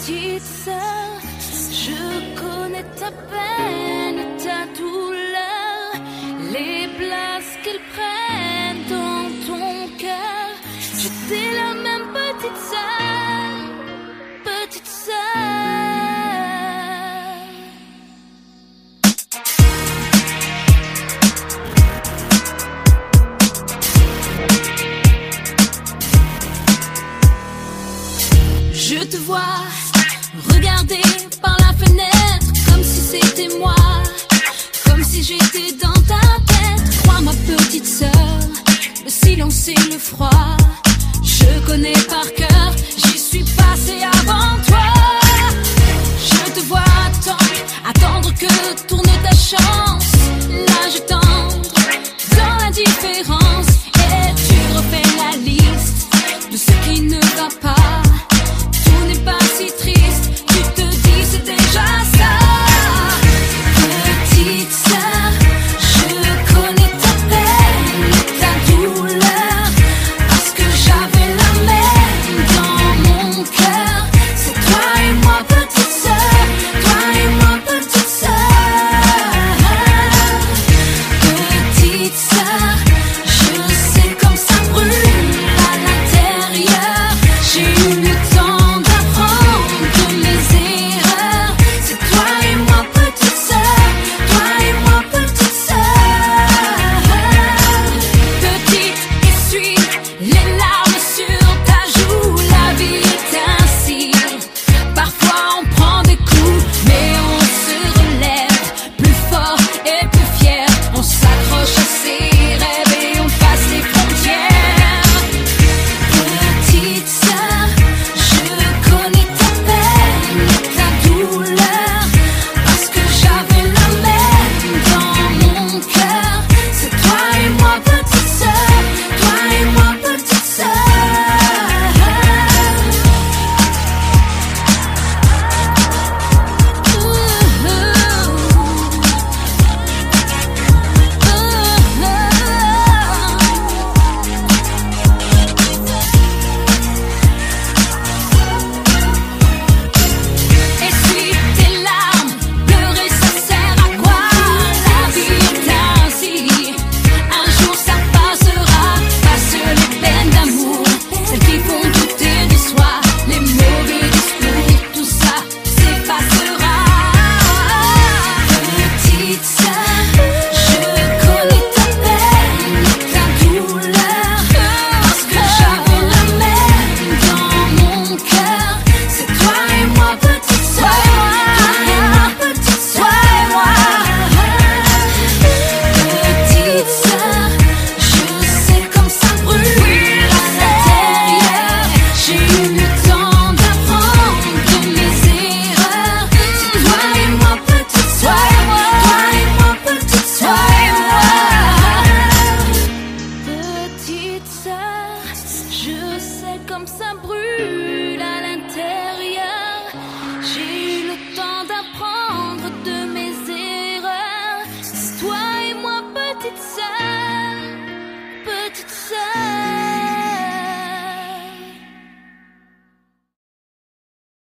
petite sœur, je connais ta peine et ta douleur, les places qu'ils prennent dans ton cœur. J'étais la même petite sœur, petite sœur. Je te vois regarder par la fenêtre comme si c'était moi, comme si j'étais dans ta tête. Crois ma petite sœur, le silence et le froid, je connais par cœur, j'y suis pas